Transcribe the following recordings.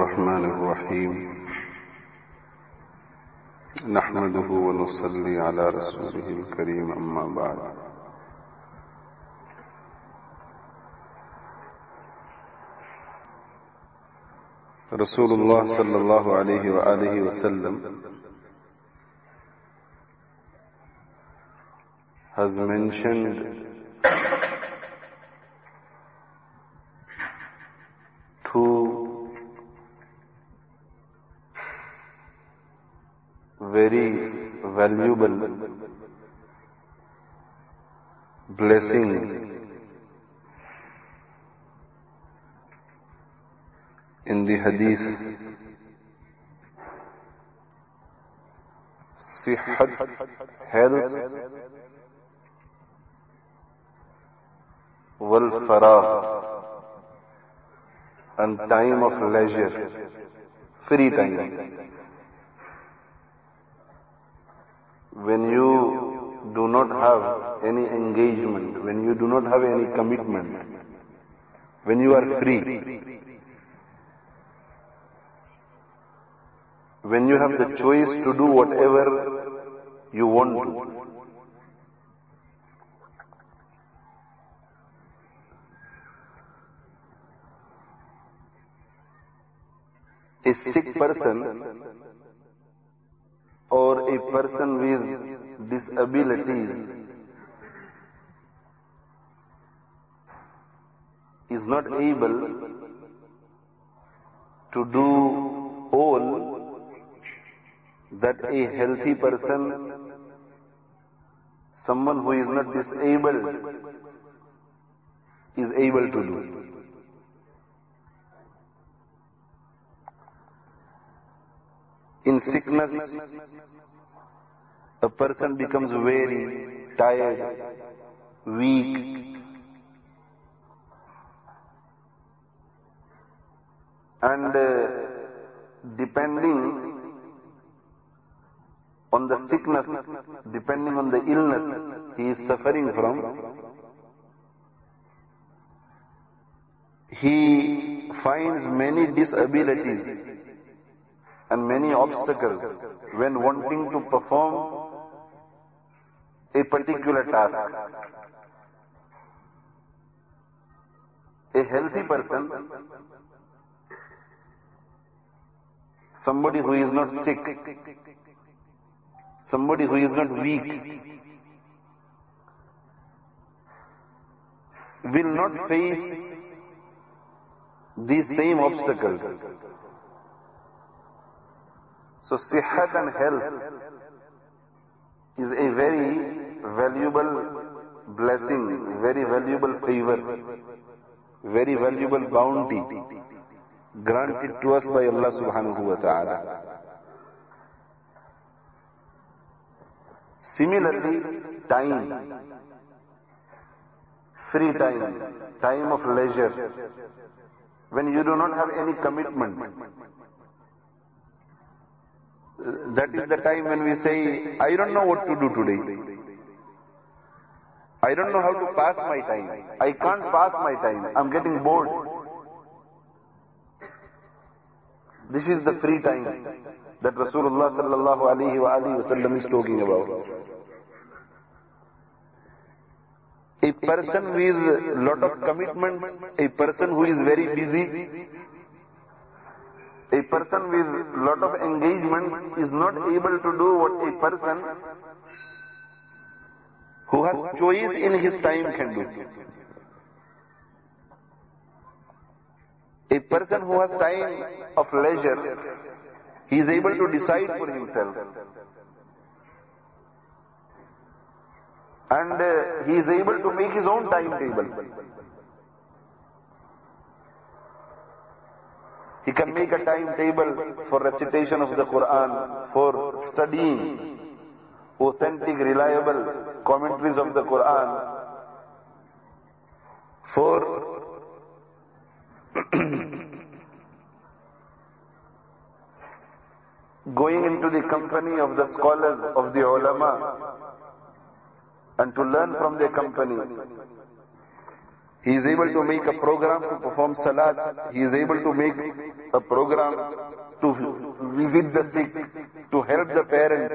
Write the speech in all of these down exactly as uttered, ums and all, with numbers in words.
الرحمن الرحيم نحمده ونصلي على رسوله الكريم أما بعد رسول الله صلى الله عليه وآله وسلم has mentioned two very valuable blessings in the hadith: Sihhat, health, wal faragh, and time of leisure, free time. When you do not have any engagement, when you do not have any commitment, when you are free, when you have the choice to do whatever you want to. A sick person or a person with disabilities is not able to do all that a healthy person, someone who is not disabled, is able to do. In sickness, a person becomes weary, tired, weak, and uh, depending on the sickness, depending on the illness he is suffering from, he finds many disabilities and many obstacles when wanting to perform a particular task. A healthy person, somebody who is not sick, somebody who is not weak, will not face these same obstacles. So sihat and health is a very valuable blessing, very valuable favor, very valuable bounty granted to us by Allah subhanahu wa ta'ala. Similarly, time, free time, time of leisure, when you do not have any commitment, that is the time when we say, I don't know what to do today. I don't know how to pass my time. I can't pass my time. I'm getting bored. This is the free time that Rasulullah sallallahu alayhi wa alihi wa sallam is talking about. A person with lot of commitments, a person who is very busy, a person with lot of engagement is not able to do what a person who has choice in his time can do. A person who has time of leisure, he is able to decide for himself. And uh, he is able to make his own timetable. He can make a timetable for recitation of the Quran, for studying authentic, reliable commentaries of the Quran, for going into the company of the scholars, of the ulama, and to learn from their company. He is able to make a program to perform salat. He is able to make a program to visit the sick, to help the parents,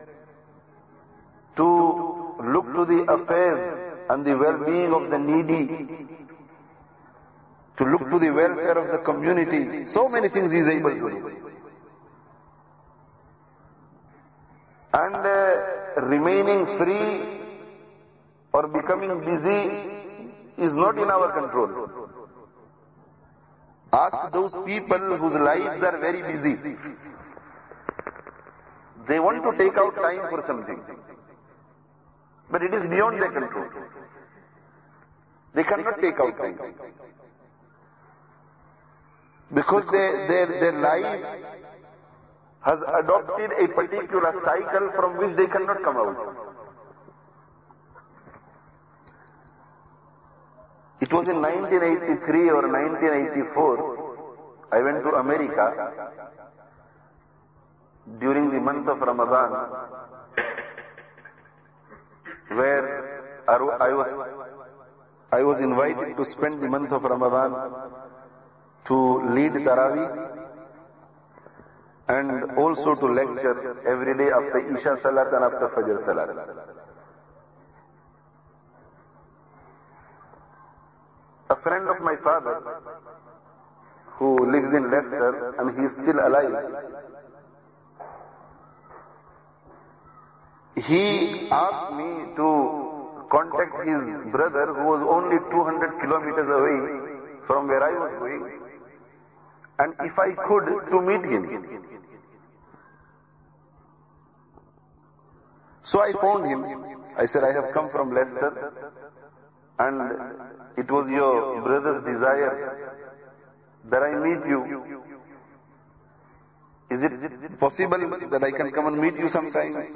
to look to the affairs and the well-being of the needy, to look to the welfare of the community. So many things he is able to do. And uh, remaining free or becoming busy is not in our control. Ask those people whose lives are very busy. They want to take out time for something, but it is beyond their control. They cannot take out time, because they, their, their life has adopted a particular cycle from which they cannot come out. It was in nineteen eighty-three or nineteen eighty-four, I went to America during the month of Ramadan, where I was, I was invited to spend the month of Ramadan to lead Taraweeh and also to lecture every day after Isha Salat and after Fajr Salat. A friend of my father, who lives in Leicester and he is still alive, he asked me to contact his brother who was only two hundred kilometers away from where I was going, and if I could, to meet him. So I phoned him. I said, I have come from Leicester, and it was your brother's desire that I meet you. Is it possible that I can come and meet you sometime?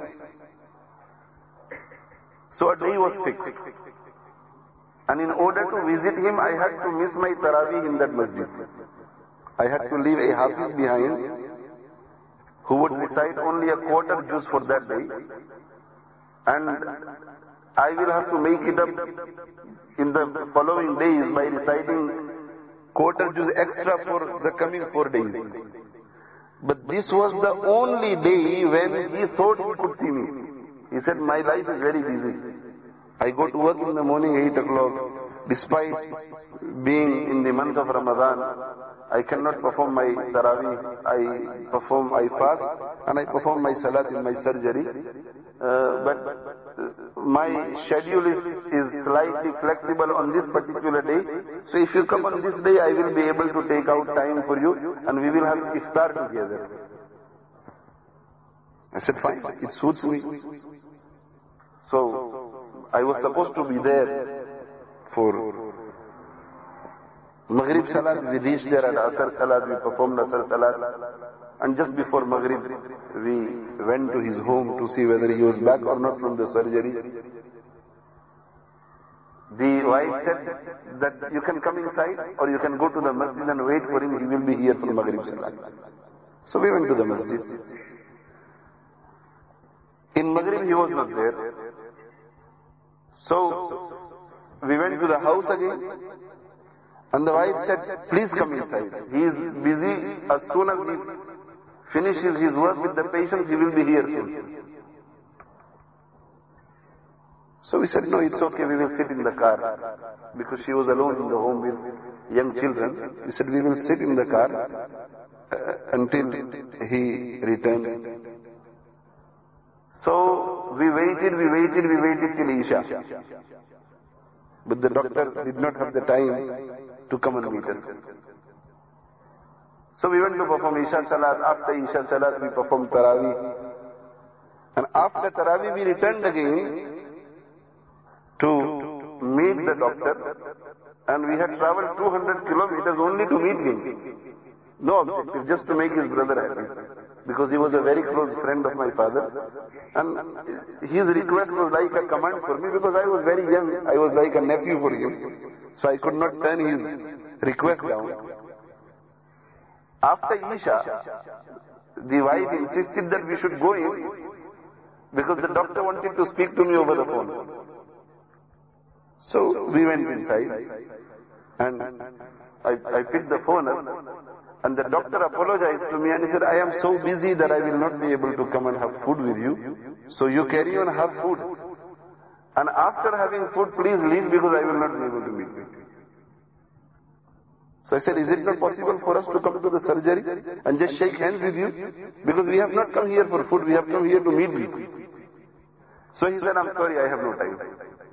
So a day was fixed. And in order to visit him, I had to miss my Taraweeh in that masjid. I had to leave a Hafiz behind who would recite only a quarter juz for that day. And I will have to make it up in the following days by reciting quarter juz extra for the coming four days. But this was the only day when he thought he could see me. He said, my life is very busy. I go to work in the morning eight o'clock. Despite being in the month of Ramadan, I cannot perform my Taraweeh. I perform, I fast, and I perform my Salat in my surgery. Uh, but my schedule is, is slightly flexible on this particular day. So if you come on this day, I will be able to take out time for you, and we will have iftar together. I said, fine, it suits me. So I was supposed to be there for Maghrib Salat. We reached there at Asr Salat, we performed Asr Salat, and just before Maghrib, we went to his home to see whether he was back or not from the surgery. The wife said that you can come inside or you can go to the masjid and wait for him, he will be here for Maghrib Salat. So we went to the masjid. In Maghrib he was not there. So we went to the house again, and the wife said, please come inside. He is busy. As soon as he finishes his work with the patients, he will be here soon. So we said, no, it's okay, we will sit in the car. Because she was alone in the home with young children. We said, we will sit in the car uh, until he returned. So we waited, we waited, we waited till Isha. But the doctor did not have the time to come and meet us. So we went to perform Isha Salat. After Isha Salat, we performed Taraweeh. And after Taraweeh, we returned again to meet the doctor. And we had traveled two hundred kilometers only to meet him. No objective, just to make his brother happy. Because he was a very close friend of my father. And his request was like a command for me, because I was very young. I was like a nephew for him. So I could not turn his request down. After Isha, the wife insisted that we should go in, because the doctor wanted to speak to me over the phone. So we went inside and I, I picked the phone up and the doctor apologized to me and he said, I am so busy that I will not be able to come and have food with you. So you carry on, have food. And after having food, please leave because I will not be able to meet you. So I said, is it not possible for us to come to the surgery and just shake hands with you? Because we have not come here for food, we have come here to meet you. So he said, I'm sorry, I have no time.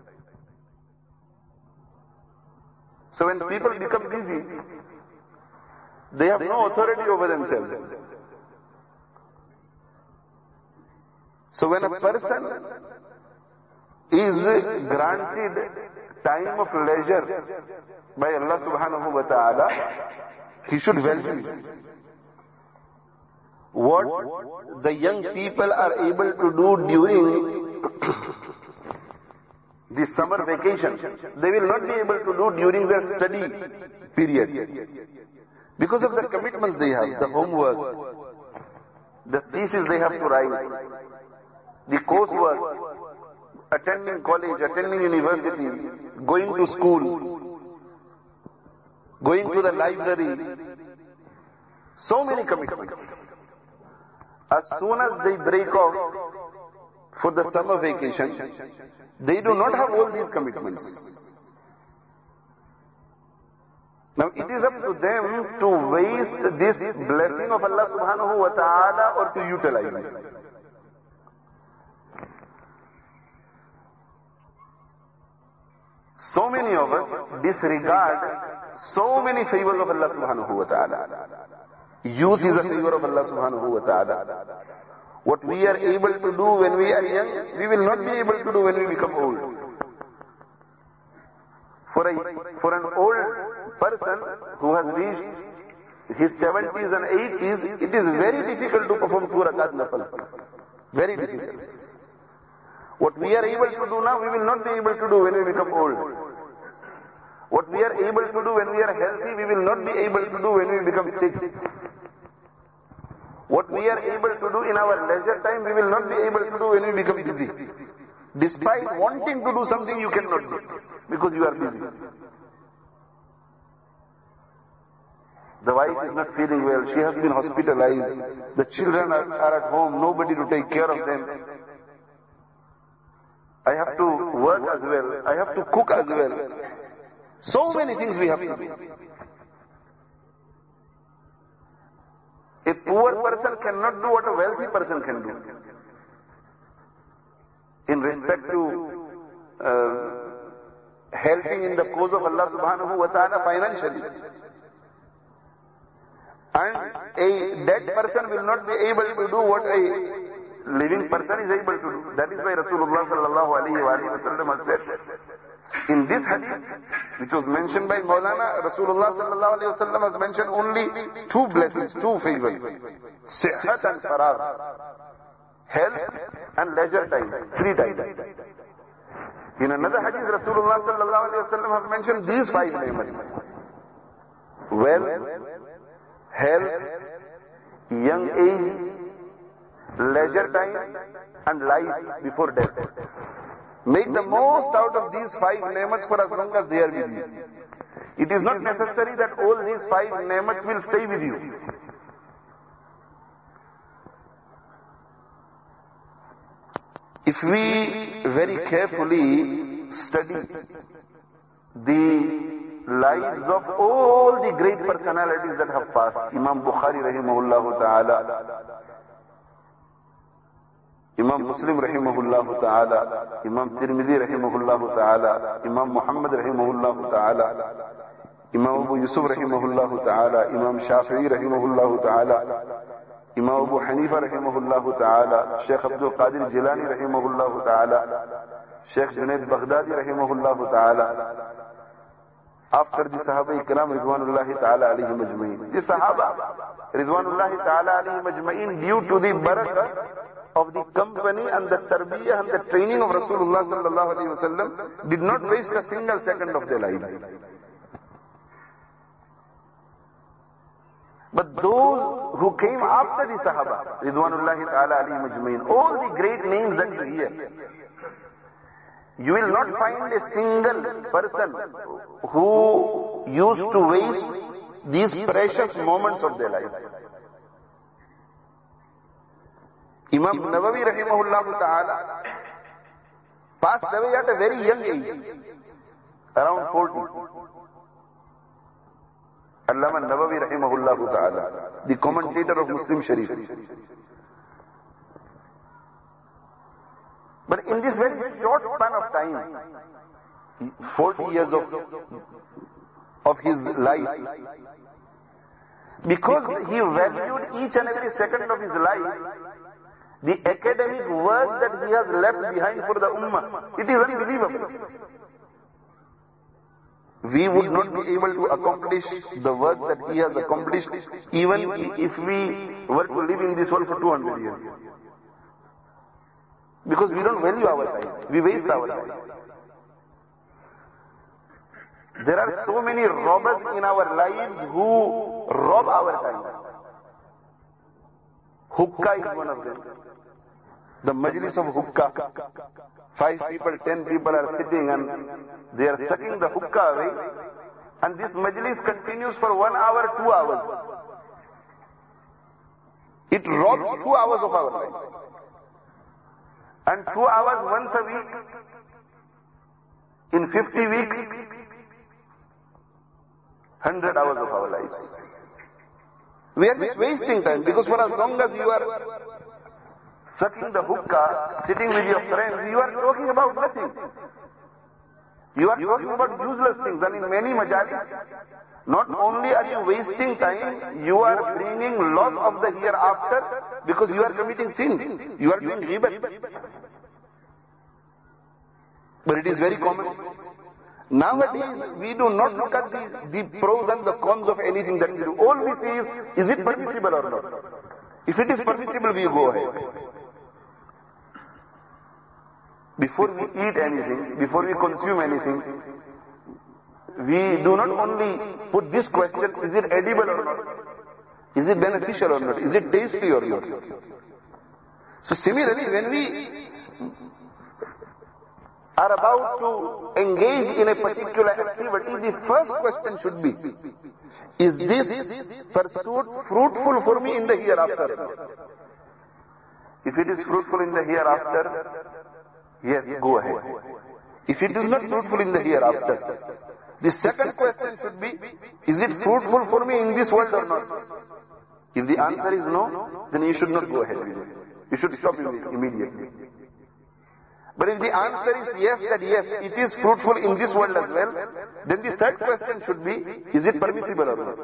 So when people become busy, they have no authority over themselves. So when a person is granted time of leisure by Allah subhanahu wa ta'ala, he should value it. What the young people are able to do during the summer vacation, they will not be able to do during their study period. Because of the commitments they have, the homework, the thesis they have to write, the coursework, attending college, attending university, going to school, going to the library, so many commitments. As soon as they break off for the summer vacation, they do not have all these commitments. Now it is up to them to waste this blessing of Allah subhanahu wa ta'ala or to utilize it. So many of us disregard so many favors of Allah subhanahu wa ta'ala. Youth is a favor of Allah subhanahu wa ta'ala. What we are able to do when we are young, we will not be able to do when we become old. For, a, for an old person who has reached his seventies and eighties, it is very difficult to perform two rakat nafal. Very difficult. What we are able to do now, we will not be able to do when we become old. What we are able to do when we are healthy, we will not be able to do when we become sick. What we are able to do in our leisure time, we will not be able to do when we become busy. Despite wanting to do something, you cannot do because you are busy. The wife is not feeling well, she has been hospitalized, the children are, are at home, nobody to take care of them. I have to work as well, I have to cook as well. So many things we have to do. A poor person cannot do what a wealthy person can do. In respect to uh, helping in the cause of Allah subhanahu wa ta'ala financially. And a dead person will not be able to do what a living person is able to do. That is why Rasulullah sallallahu alayhi wa sallam has said, in this hadith, which was mentioned by Maulana, Rasulullah sallallahu alayhi wa sallam has mentioned only two blessings, two favors. Sihat and faragh. Health and leisure time. Three times. In another hadith, Rasulullah sallallahu alayhi wa sallam has mentioned these five names. Wealth, health, young age, leisure time, and life before death. Make the most out of these five names for as long as they are with you. It is not necessary that all these five names will stay with you. If we very carefully study the lives of all the great personalities that have passed, Imam Bukhari rahimahullah ta'ala, Imam Muslim rahimahullah ta'ala, Imam Tirmidhi rahimahullah ta'ala, Imam Muhammad rahimahullah ta'ala, Imam Abu Yusuf rahimahullah ta'ala, Imam Shafi'i rahimahullah ta'ala, Imam Abu Hanifa rahimahullah ta'ala, Shaykh Abdul Qadir Jilani rahimahullah ta'ala, Shaykh Junaid Baghdadi rahimahullah ta'ala. After the Sahaba Ikram Ridwanullahi ta'ala alayhim ajma'in. The Sahaba Ridwanullahi ta'ala alayhim ajma'in, due to the barakah of the company and the tarbiyah and the training of Rasulullah sallallahu alayhi wa sallam, did not waste a single second of their lives. But those who came after the Sahaba, Ridwanullahi ta'ala alayhim ajma'in, all the great names that you hear, You will not find a single person who used to waste these precious moments of their life. Imam Nawawi rahimahullah ta'ala passed away at a very young age, around forty. Allama Nawawi rahimahullah ta'ala, the commentator of Muslim Sharif. But in this very short span of time, forty years of, of his life, because he valued each and every second of his life, the academic work that he has left behind for the Ummah, it is unbelievable. We would not be able to accomplish the work that he has accomplished even if we were to live in this world for two hundred years. Because we don't value our time. We waste our time. There are so many robbers in our lives who rob our time. Hookah is one of them. The majlis of hookah. Five people, ten people are sitting and they are sucking the hookah away. And this majlis continues for one hour, two hours. It robs two hours of our life. And two hours once a week, in fifty weeks, hundred hours of our lives. We are just wasting time, because for as long as you are sucking the hookah, sitting with your friends, you are talking about nothing. You are talking about useless things, and in many majalis, not only are you wasting time, you are bringing loss of the hereafter, because you are committing sin. You are doing ghibah. But it is very common. Nowadays, we do not look at the, the pros and the cons of anything that we do. All we see is, is it permissible or not? If it is permissible, we go ahead. Before we eat anything, before we consume anything, we do not only put this question, is it edible or not? Is it beneficial or not? Is it tasty or not? So similarly, when we are about to engage in a particular activity, the first question should be, is this pursuit fruitful for me in the hereafter? If it is fruitful in the hereafter, yes, go ahead. If it is not fruitful in the hereafter, the second question should be, is it fruitful for me in this world or not? If the answer is no, then you should not go ahead with it. You should stop it immediately. But if the answer is yes, that yes, it is fruitful in this world as well, then the third question should be, is it permissible or not?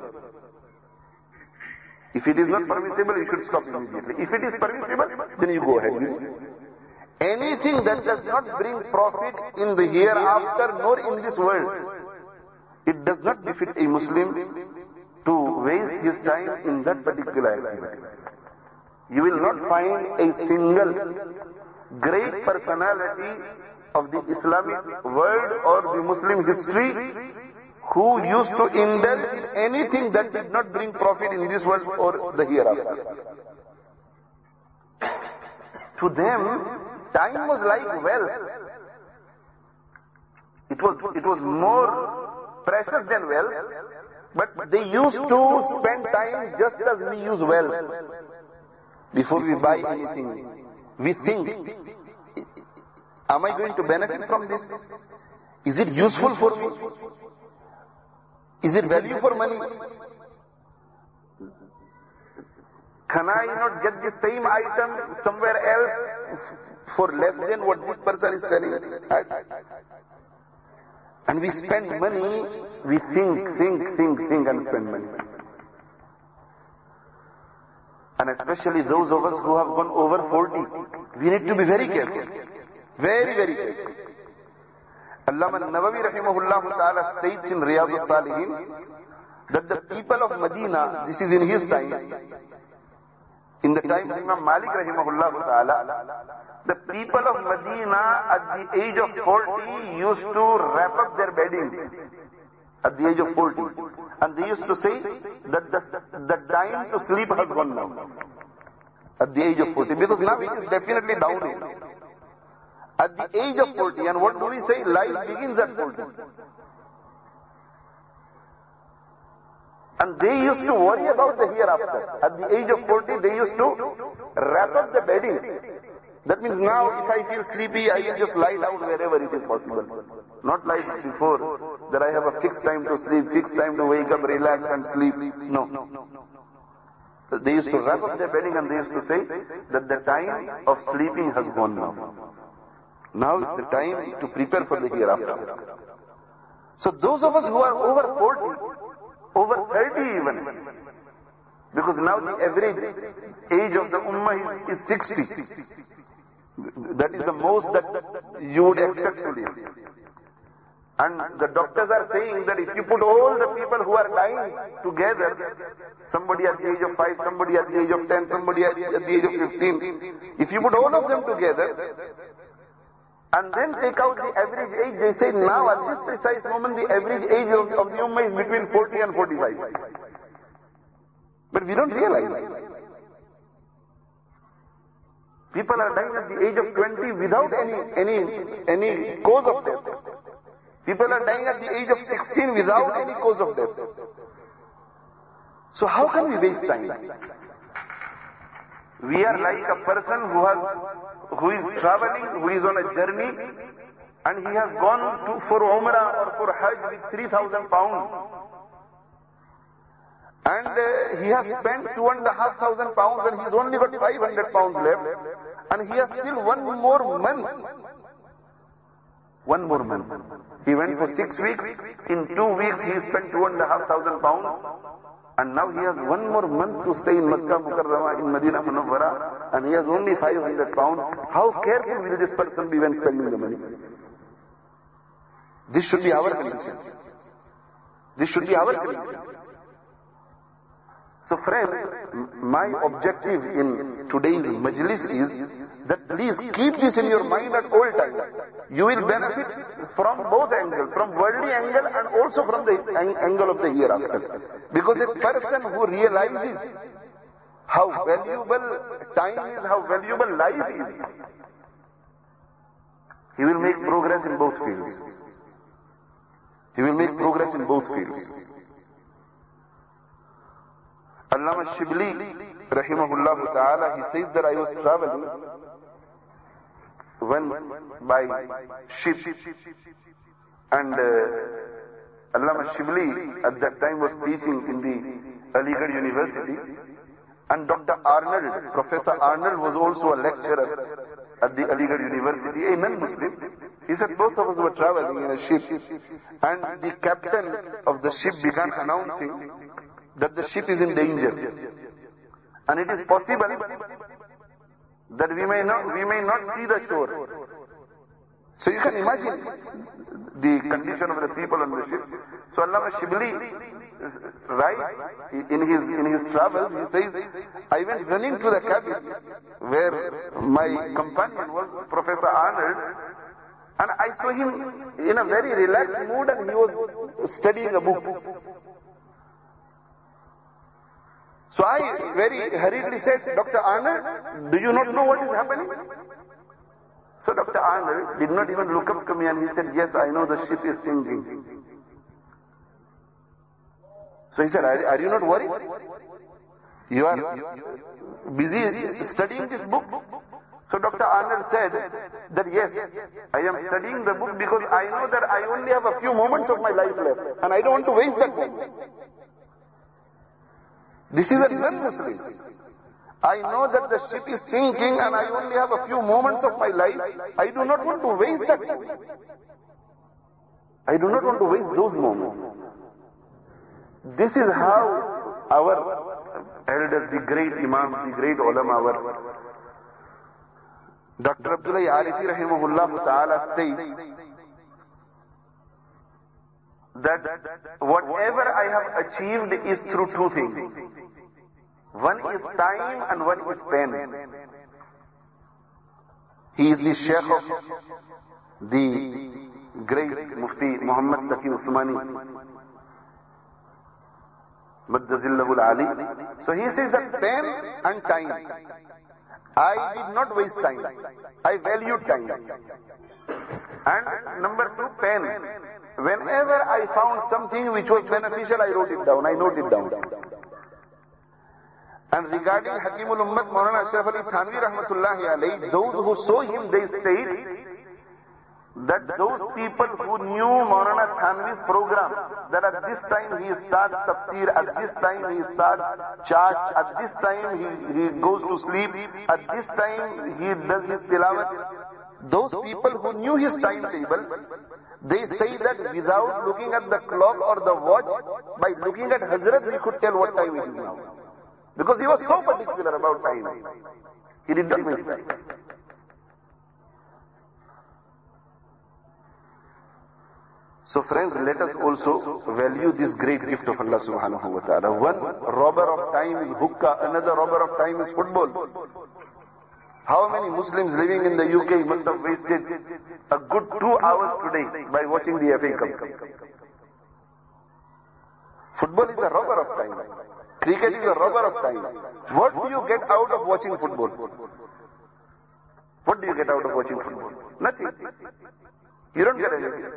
If it is not permissible, you should stop immediately. If it is permissible, then you go ahead with it. Anything that does not bring profit in the hereafter nor in this world, it does not befit a Muslim to waste his time in that particular activity. You will not find a single great personality of the Islamic world or the Muslim history who used to indulge in anything that did not bring profit in this world or the hereafter. To them, time was like wealth. It was, it was more precious than wealth, but they used to spend time just as we use wealth. Before we buy anything, we think, am I going to benefit from this? Is it useful for me? Is it value for money? Can I not get the same item somewhere else for less than what this person is selling? And we spend money, we think, think, think, think and spend money. And especially those of us who have gone over forty, we need to be very careful. Very, very careful. Allama Nawawi rahimahullah ta'ala states in Riyadus Salihin that the people of Medina, this is in his time, in the time of Imam Malik rahimahullah ta'ala, the people of Medina at the age of forty used to wrap up their bedding. At the age of forty. And they used to say that the, the time to sleep has gone now. At the age of forty. Because now it is definitely downhill. At the age of forty. And what do we say? Life begins at forty. And they used to worry about the hereafter. At the age of forty, they used to wrap up the bedding. That means now if I feel sleepy, I will just lie down wherever it is possible. Not like before, that I have a fixed time to sleep, fixed time to wake up, relax and sleep. No. They used to wrap up their bedding and they used to say that the time of sleeping has gone now. Now is the time to prepare for the hereafter. So those of us who are over forty, over thirty even, because now the average age of the ummah is, is sixty. That is the most that you would expect to live. And the doctors are saying that if you put all the people who are dying together, somebody at the age of five, somebody at the age of ten, somebody at the age of fifteen, if you put all of them together, and then take out the average age, they say now at this precise moment the average age of, of the ummah is between forty and forty-five. But we don't realize. People are dying at the age of twenty without any, any, any cause of death. People are dying at the age of sixteen without any cause of death. So how can we waste time? We are like a person who has, who is traveling, who is on a journey, and he has gone to for Umrah or for Hajj with three thousand pounds. And uh, he has spent two and a half thousand pounds and he's only got five hundred pounds left. And he has still one more month. One more month. He went for six weeks. In two weeks he spent two and a half thousand pounds. And now he has one more month to stay in Makkah Mukarramah, in Medina Munawwara, and he has only five hundred pounds. How careful will this person be when spending the money? This should be our condition. This should be our condition. So friends, my objective in today's majlis is that please keep this in your mind at all times. You will benefit from both angles, from worldly angle and also from the angle of the hereafter. Because a person who realizes how valuable time is, how valuable life is, he will make progress in both fields. He will make progress in both fields. Allama Shibli, rahimahullah ta'ala, he says that I was traveling once by ship, and uh, Allama Shibli at that time was teaching in the Aligarh University, and Doctor Arnold, Professor Arnold was also a lecturer at the Aligarh University, a non-Muslim. He said both of us were traveling in a ship, and the captain of the ship began announcing that the ship is in danger, and it is possible that we may not we may not see the shore. So you can imagine the condition of the people on the ship. So Allama Shibli, right, in his in his travels, he says, I went running to the cabin where my companion was, Professor Arnold, and I saw him in a very relaxed mood, and he was studying a book. So I very hurriedly said, Doctor Arnold, do you not know what is happening? So Doctor Arnold did not even look up to me, and he said, yes, I know the ship is sinking. So he said, are, are you not worried? You are busy studying this book? So Doctor Arnold said that yes, I am studying the book because I know that I only have a few moments of my life left, and I don't want to waste that moment. This is a non-Muslim. I know that the ship is sinking and I only have a few moments of my life. I do not want to waste that moment. I do not want to waste those moments. This is how our elders, the great Imams, the great ulama, our Doctor Abdullah Arifi rahimahullah ta'ala states that whatever I have achieved is through two things. One is time and one is pen. He is the Sheikh of the great Mufti Muhammad Taqi Usmani, Maddazillahul Ali. So he says that pen and time. I did not waste time. I valued time. And number two, pen. Whenever I found something which was beneficial, I wrote it down, I noted it down. And regarding Hakimul Ummat, Maulana Ashraf Ali Thanvi Rahmatullahi Alayhi, those who saw him, they state that those people who knew Maulana Thanvi's program, that at this time he starts tafsir, at this time he starts charge, at this time he, he goes to sleep, at this time he does his tilawat. Those people who knew his timetable, they say that without looking at the clock or the watch, by looking at Hazrat, we could tell what time it is now. Because he was so particular about time. He did not miss time. So friends, let us also value this great gift of Allah subhanahu wa ta'ala. One robber of time is hookah, another robber of time is football. How many Muslims living in the U K must have wasted a good two hours today by watching the F A Cup? Football is a robber of time. Cricket is a robber of time. What do you get out of watching football? What do you get out of watching football? Nothing. You don't get anything.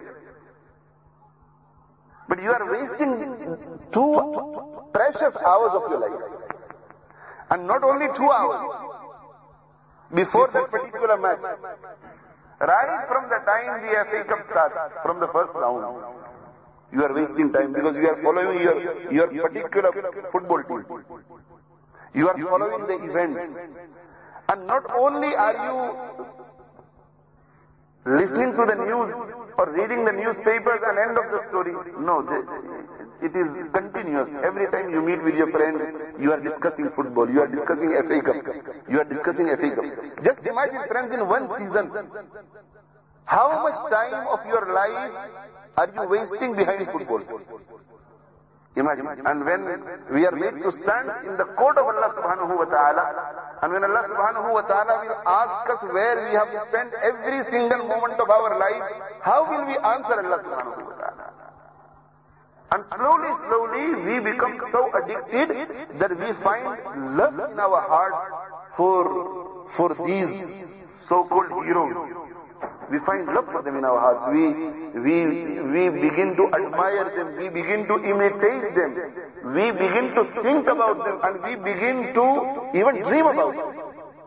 But you are wasting two precious hours of your life. And not only two hours. Before that particular match, right from the time the F A Cup starts, from the first round, you are wasting time because you are following your, your particular football team. You are following the events. And not only are you listening to the news or reading the newspapers and end of the story. No, it is continuous. Every time you meet with your friends, you are discussing football, you are discussing F A Cup, you are discussing F A Cup. Just imagine, friends, in one season, how much time of your life are you wasting behind football? Imagine. And when we are made to stand in the court of Allah subhanahu wa ta'ala, and when Allah subhanahu wa ta'ala will ask us where we have spent every single moment of our life, how will we answer Allah subhanahu wa ta'ala? And slowly, slowly we become so addicted that we find love in our hearts for, for these so-called heroes. We find love for them in our hearts. We, we, we begin to admire them. We begin to imitate them. We begin to think about them, and we begin to even dream about them.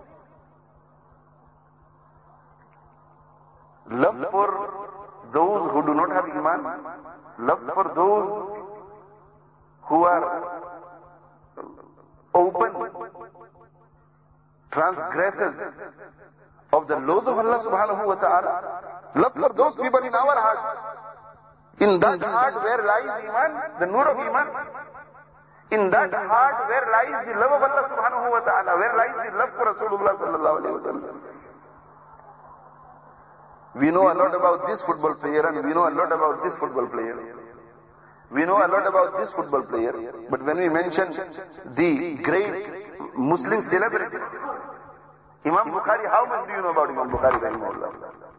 Love for those who do not have iman. Love for those who are open transgressors of the laws of Allah subhanahu wa ta'ala. Love for those people in our heart. In that heart where lies iman, the nur of iman. In that heart where lies the love of Allah subhanahu wa ta'ala, where lies the love for Rasulullah sallallahu alayhi wa sallam. We know a lot about this football player and we know a lot about this football player. We know a lot about this football player, but when we mention the great Muslim celebrity, Imam Bukhari, how much do you know about Imam Bukhari rahimahullah?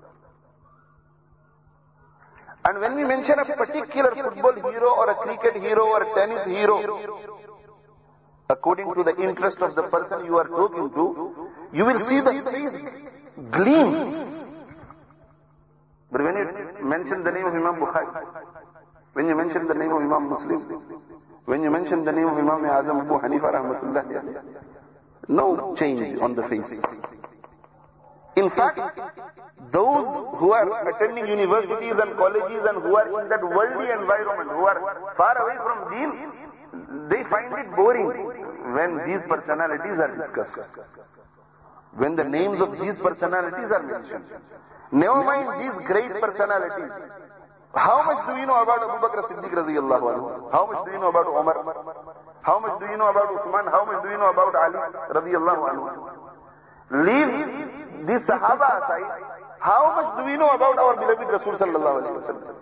And when we mention a particular football hero or a cricket hero or a tennis hero, according to the interest of the person you are talking to, you will see the face gleam. But when you mention the name of Imam Bukhari, when you mention the name of Imam Muslim, when you mention the name of Imam Azam Abu Hanifa rahmatullah, no change on the face. In fact, those who are attending universities and colleges and who are in that worldly environment, who are far away from deen, they find it boring when these personalities are discussed. When the names of these personalities are mentioned. Never mind these great personalities. How much do you know about Abu Bakr Siddiq radiyallahu anhu? How much do you know about Umar? How much do you know about Uthman? How much do you know about Ali radiyallahu anhu? Leave these Sahaba aside. How much do we know about our beloved Rasul sallallahu alayhi wa sallam?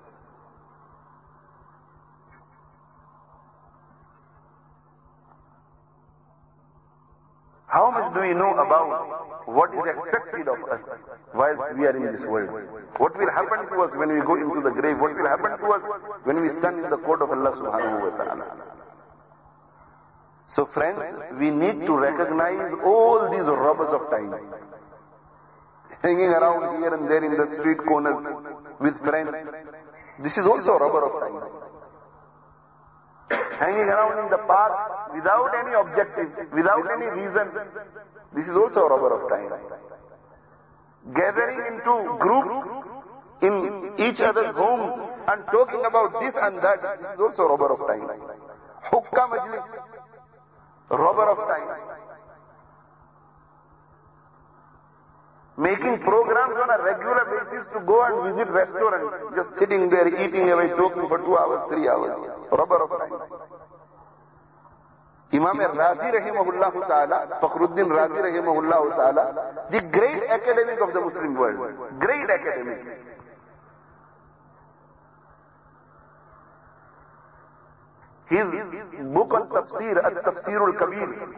How much do we know about what is expected of us while we are in this world? What will happen to us when we go into the grave? What will happen to us when we stand in the court of Allah subhanahu wa ta'ala? So friends, we need to recognize all these robbers of time. Hanging around here and there in the street corners with friends. This is also a robber of time. Hanging around in the park without any objective, without any reason. This is also a robber of time. Gathering into groups in each other's home and talking about this and that. This is also a robber of time. Hukka majlis, robber of time. Making programs on a regular basis to go and visit restaurants, just sitting there eating away, talking for two hours, three hours. Robber of time. Imam Razi rahimahullah ta'ala, Fakhruddin Razi rahimahullah ta'ala, the great academic of the Muslim world. Great academic. His book on tafsir, At-Tafsir al-Kabir,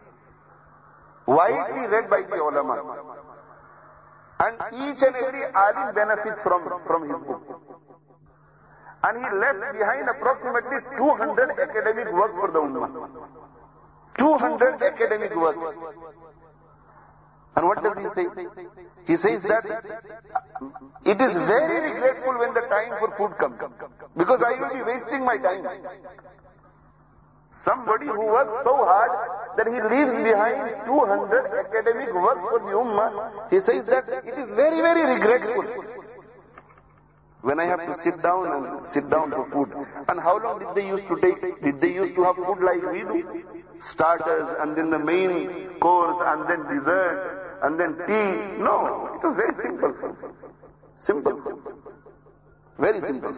widely read by the ulama. And each and every alim benefits from, from his book. And he left behind approximately two hundred academic works for the ummah. two hundred academic works. And what does he say? He says that it is very regretful when the time for food comes. Because I will be wasting my time. Somebody who works so hard that he leaves behind two hundred academic works for the ummah, he says that it is very, very regretful when I have to sit down and sit down for food. And how long did they used to take? Did they used to have food like we do? Starters and then the main course and then dessert and then tea. No, it was very simple. Simple. Very simple.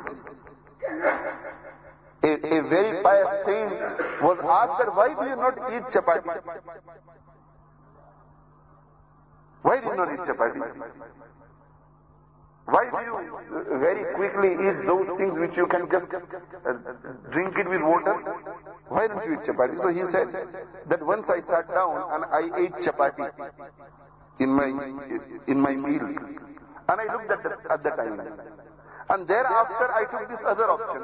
A, a very pious saint was asked that why do you not eat chapati? Why do you not eat chapati? Why do you very quickly eat those things which you can just uh, drink it with water? Why don't you eat chapati? So he said that once I sat down and I ate chapati in my in my meal, and I looked at the, at the time, and thereafter I took this other option.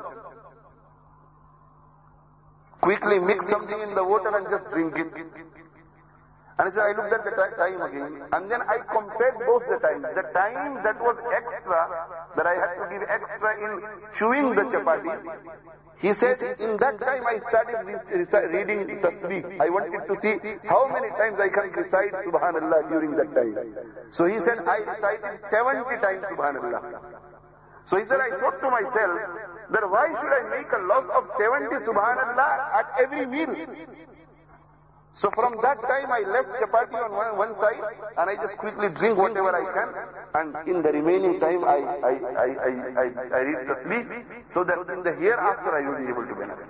Quickly mix something in the water and just drink it. And he said, I looked at the time again, and then I compared both the times. The time that was extra, that I had to give extra in chewing the chapati, he said, in that time I started reading Tasbih. I wanted to see how many times I can recite Subhanallah during that time. So he said, I recited seventy times Subhanallah. So he said, I thought to myself, that why should I make a loss of seventy Subhanallah at every meal? So from that time I left chapati on one, one side and I just quickly drink whatever I can, and in the remaining time I, I, I, I, I, I read Tasbih, so that in the hereafter I will be able to benefit.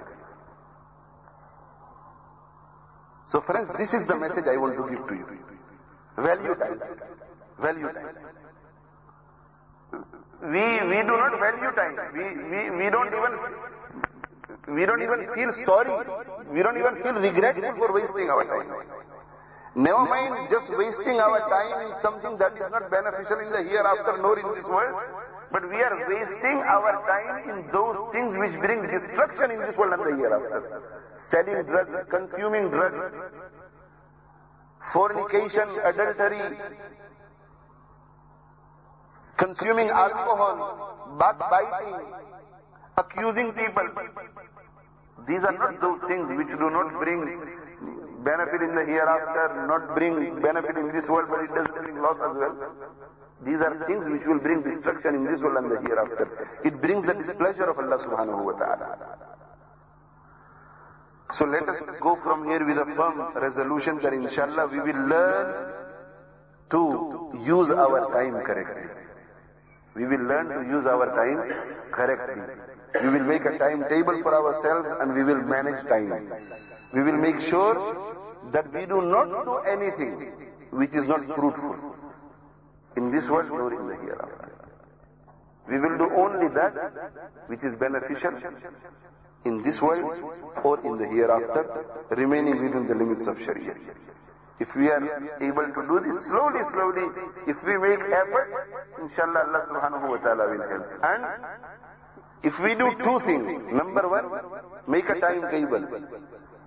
So friends, this is the message I want to give to you. Value time. Value time. We, we do not value time. We, we, we don't even, we don't even feel sorry. We don't even feel regretful for wasting our time. Never mind just wasting our time in something that is not beneficial in the hereafter nor in this world. But we are wasting our time in those things which bring destruction in this world and the hereafter. Selling drugs, consuming drugs, fornication, adultery, consuming alcohol, backbiting, accusing people. These are not those things which do not bring benefit in the hereafter, not bring benefit in this world, but it does bring loss as well. These are things which will bring destruction in this world and the hereafter. It brings the displeasure of Allah subhanahu wa ta'ala. So let us go from here with a firm resolution that inshallah we will learn to use our time correctly. We will learn to use our time correctly. We will make a timetable for ourselves and we will manage time. We will make sure that we do not do anything which is not fruitful in this world nor in the hereafter. We will do only that which is beneficial in this world or in the hereafter, remaining within the limits of Sharia. If we are able to do this slowly, slowly, if we make effort, inshallah Allah subhanahu wa ta'ala will help. And if we do two things, number one, make a timetable.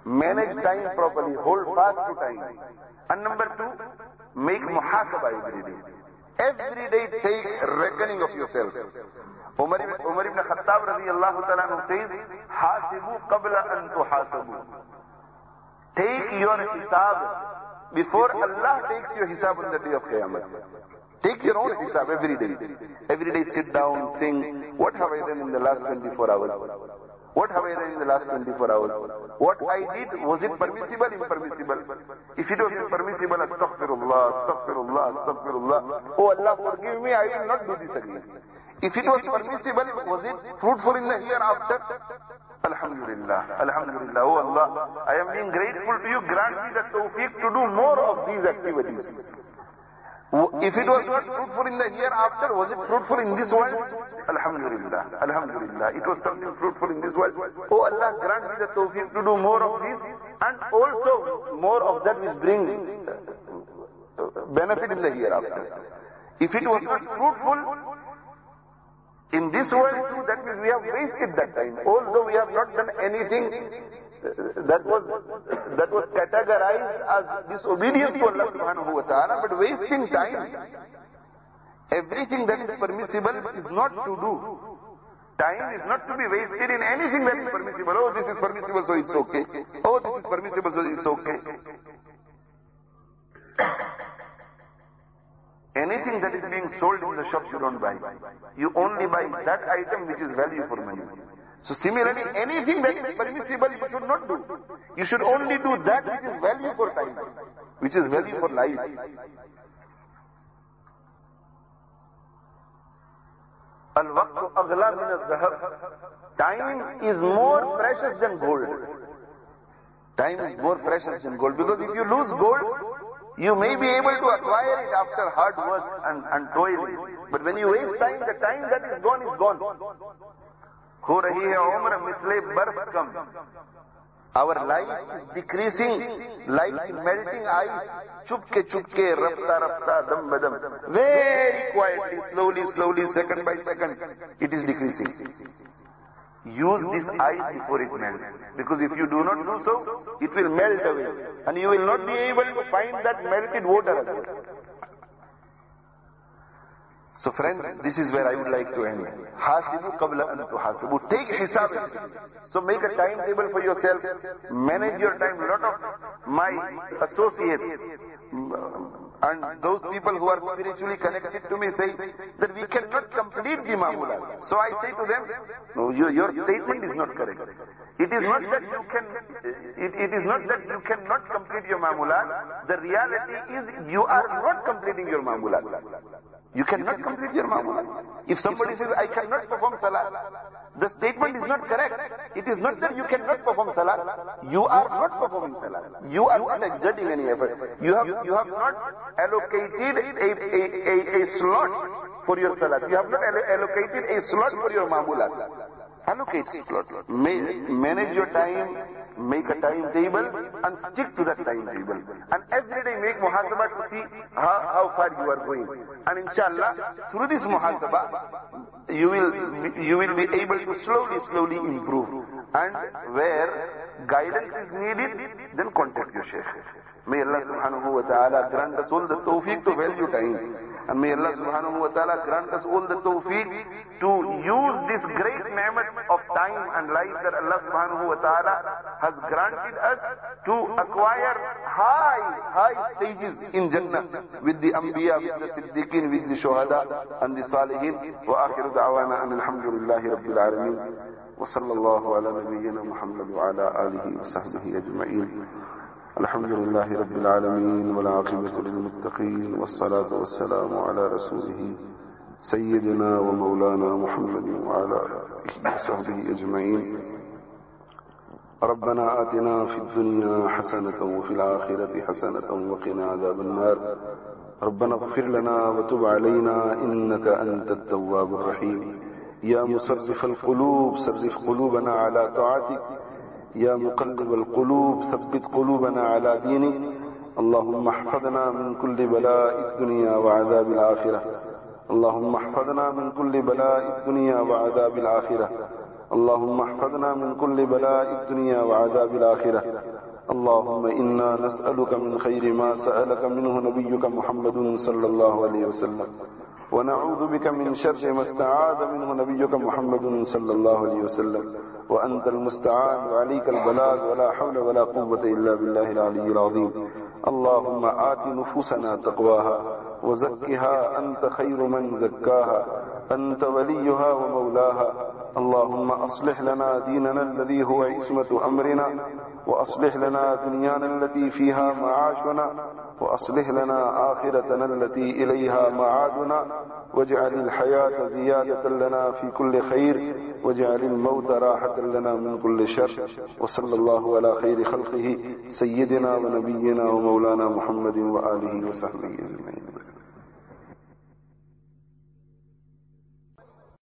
Manage time properly. Hold fast to time. And number two, make muhasaba every day. Every day take reckoning of yourself. Umar ibn, Umar ibn Khattab radiyallahu ta'ala says, Hasibu qabla an tuhasabu. Take your hisab before Allah takes your hisab on the day of Qiyamah. Take your own hisab every day. Every day sit down, think, what have I done in the last twenty-four hours? What have I done in the last twenty-four hours? What I did, was it permissible, impermissible? If it was impermissible, astaghfirullah, astaghfirullah, astaghfirullah. Oh Allah, forgive me, I will not do this again. If it was permissible, was it fruitful in the hereafter? Alhamdulillah, Alhamdulillah. Oh Allah, I am being grateful to you. Grant me the tawfiq to do more of these activities. If it was not fruitful in the hereafter, was it fruitful in this world? Alhamdulillah, Alhamdulillah. It was something fruitful in this world. Oh Allah, grant me the tawfiq to do more of this, and also more of that which brings benefit in the hereafter. If it was not fruitful in this world too, that means we have wasted that time. Although we have not done anything that was that was categorized as disobedience to Allah subhanahu wa ta'ala, but wasting time. Everything that is permissible is not to do. Time is not to be wasted in anything that is permissible. Oh, this is permissible, so it's okay. Oh, this is permissible, so it's okay. Anything that is being sold in the shops you don't buy. You only buy that item which is value for money. So similarly, anything that is permissible you should not do. You should only do that which is value for time, which is value for life. Al-waqtu aghla min al-zahab. Time is more precious than gold. Time is more precious than gold, because if you lose gold, you may be able to acquire it after hard work and, and toil. But when you waste time, the time that is gone is gone. Ho rahi hai umr misle barf kam. Our life is decreasing like melting ice. Chupke chupke, rafta rafta, dam badam. Very quietly, slowly, slowly, second by second, it is decreasing. Use this ice before it melts. Because if you do not do so, it will melt away. And you will not be able to find that melted water again. So friends, this is where I would like to end. Hasibu qabla an tuhasabu. Take hisab. So make a timetable for yourself. Manage your time. A lot of my associates and those people who are spiritually connected to me say that we cannot complete the Mamulat. So I say to them, no, your, your statement is not correct. It is not that you can, it, it is not that you cannot complete your Mamulat. The reality is you are not completing your Mamulat. You cannot complete your Mamulat. If somebody says, I cannot perform Salah, the statement is not correct. It is not that you cannot perform Salah. You are not performing Salah. You are not exerting any effort. You have, you have not allocated a, a, a, a slot for your Salah. You have not allocated a slot for your Mamulat. Allocate slot. Manage your time, make a timetable and stick to that timetable. And every day make muhasabah to see how, how far you are going. And inshallah, through this muhasabah, you will, you will be able to slowly, slowly improve. And where guidance is needed, then contact your Shaykh. May Allah subhanahu wa ta'ala grant us all the tawfiq to value time. And may Allah subhanahu wa ta'ala grant us all the tawfiq to use this great ni'mat of time and life that Allah subhanahu wa ta'ala has granted us to acquire high, high stages in Jannah with the Anbiya, with the Siddiqeen, with the Shuhada and the Salihin. Wa akhiru da'wana an alhamdulillahi rabbil alameen. Wa sallallahu ala nabiyyina Muhammad wa ala alihi wa sahbihi ajma'in. الحمد لله رب العالمين والعاقبة للمتقين والصلاة والسلام على رسوله سيدنا ومولانا محمد وعلى آله وصحبه أجمعين. ربنا آتنا في الدنيا حسنة وفي الآخرة حسنة وقنا عذاب النار. ربنا اغفر لنا وتب علينا إنك أنت التواب الرحيم. يا مصرف القلوب صرف قلوبنا على طاعتك. يا مقلب القلوب ثبت قلوبنا على دينك. اللهم احفظنا من كل بلاء الدنيا وعذاب الآخرة. اللهم احفظنا من كل بلاء الدنيا وعذاب الآخرة. اللهم احفظنا من كل بلاء الدنيا وعذاب الآخرة. اللهم إنا نسألك من خير ما سألك منه نبيك محمد صلى الله عليه وسلم ونعوذ بك من شر ما استعاذ منه نبيك محمد صلى الله عليه وسلم وأنت المستعان وعليك البلاغ ولا حول ولا قوة إلا بالله العلي العظيم. اللهم آت نفوسنا تقواها وزكها أنت خير من زكاها أنت وليها ومولاها. اللهم أصلح لنا ديننا الذي هو عصمة أمرنا وأصلح لنا دنيانا التي فيها معاشنا وأصلح لنا آخرتنا التي إليها معادنا واجعل الحياة زيادة لنا في كل خير واجعل الموت راحة لنا من كل شر. وصلى الله على خير خلقه سيدنا ونبينا ومولانا محمد وآله وصحبه أجمعين.